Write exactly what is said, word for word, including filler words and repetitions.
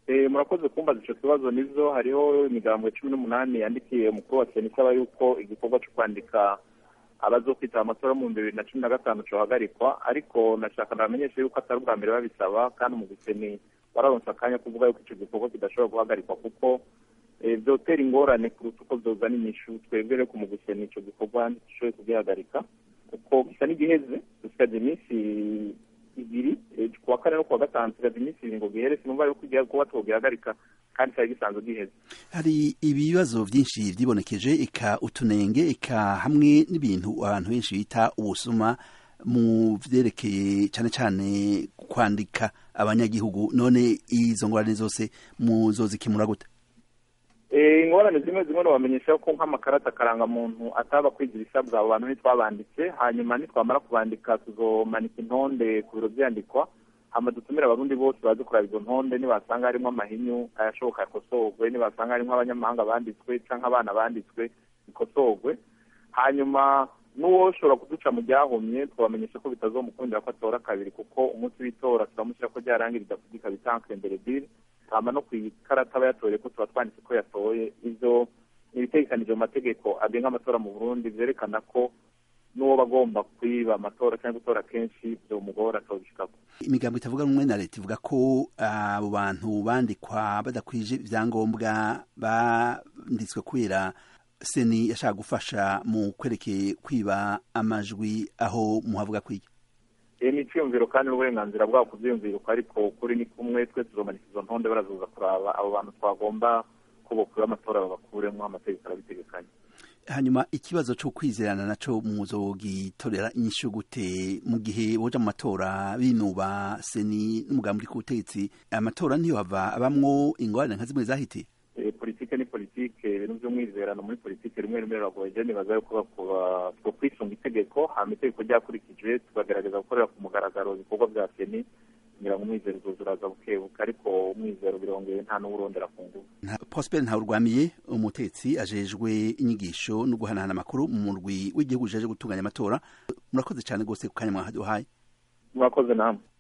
Eh murakoze kumbaza ico kibazo nizo hariho imigambwe cumi n'umunani yandikiye umukuru wa Sena isaba yuko igikorwa cyo kwandika abazokwita amatora mu bibiri na cumi na gatanu cohagarikwa, ariko nashaka namenyesha yuko atari ubwa mbere babisaba kandi mu Sena wararonse akanya kuvuga yuko ico gikorwa kidashobora guhagarikwa kuko vyotera ingorane kuruta uko vyozana inyishu. Twebwe rero mu Sena ico gikorwa ntishoboye kugihagarika kuko gisa n'igiheze dusigaje iminsi ibiri kuwa kane no kuwa gatanu tugaze iminsi ibiri ngo gihere, sinumva yuko igihe kuba twogihagarika kandi cyari gisanzwe giheze. Hari ibibazo byinshi vyibonekeje eka utunenge eka hamwe n'ibintu abantu benshi bita ubusuma mu vyerekeye cyane cyane kwandika abanyagihugu, none izo ngorane zose muzozikemura gute? Eh ingorane zimwe zimwe no bamenyesha ko nk'amakarata karanga muntu ataba kwigira isabwa abo bantu nitwabanditse, hanyuma nitwamara kubandika tuzomanika intonde ku biro vyandikwa, hama dutumira abarundi bose bazi kuraba izo ntonde nibasanga harimo amahinyu ayashoboka yakosorwe, nibasanga harimo abanyamahanga banditswe canke abana banditswe ikosorwe, hanyuma nuwo ushobora kuduca mu ryahomye twabamenyesha ko bitazomukundira ko atora kabiri kuko umunsi w'itora turamushyira ko ryarangirira kudika bitanke imbere bire, hama no kwikarata aba yatoye ko tuba twanditse ko yatoye. Ivyo nibitegekanije mu mategeko agenga amatora mu Burundi vyerekana ko n'uwo bagomba kwiba amatora cyangwa gutora kenshi vyomugora atobishikako. Imigambo itavuga rumwe na leta ivuga ko abo bantu bandikwa badakwije ivyangombwa banditswe kubera Seni yashaka gufasha mu kwerekeye kwiba amajwi, aho muhavuga kwiki? E ni cyumviro kandi n'uburenganzira bwabo kuvyumvira, ariko kuri ni kumwe twe tuzomanika izo ntonde barazoza kuraba abo bantu twagomba kubokura amatora babakuremwo amategeko arabitegekanye. Hanyuma ikibazo cyo kwizerana naco muzogitorera inyishu gute mu gihe boja mu matora binuba Seni n'umugambi ku butegetsi? Amatora niyo hava abamwo ingorane nka zimwe zahitiye. E politike ni politike, ibintu vy'umwizerano muri politike rimwe rimwe biragoye, nibaza yuko two kwisunga itegeko, hama itegeko ryakurikijwe tukagerageza gukorera ku mugaragaro ibikorwa vya Seni ngira ngo umwizero uzuraza bukebuka, ariko umwizero birongeye nta n'uburondera ku nguvu. Prosper Ntawurwamiye umutetsi ajejwe inyigisho no guhanahana amakuru mu murwi w'igihugu jeje gutunganya amatora, murakoze cyane gose ku kanya mwahaduhaye. Murakoze namwe.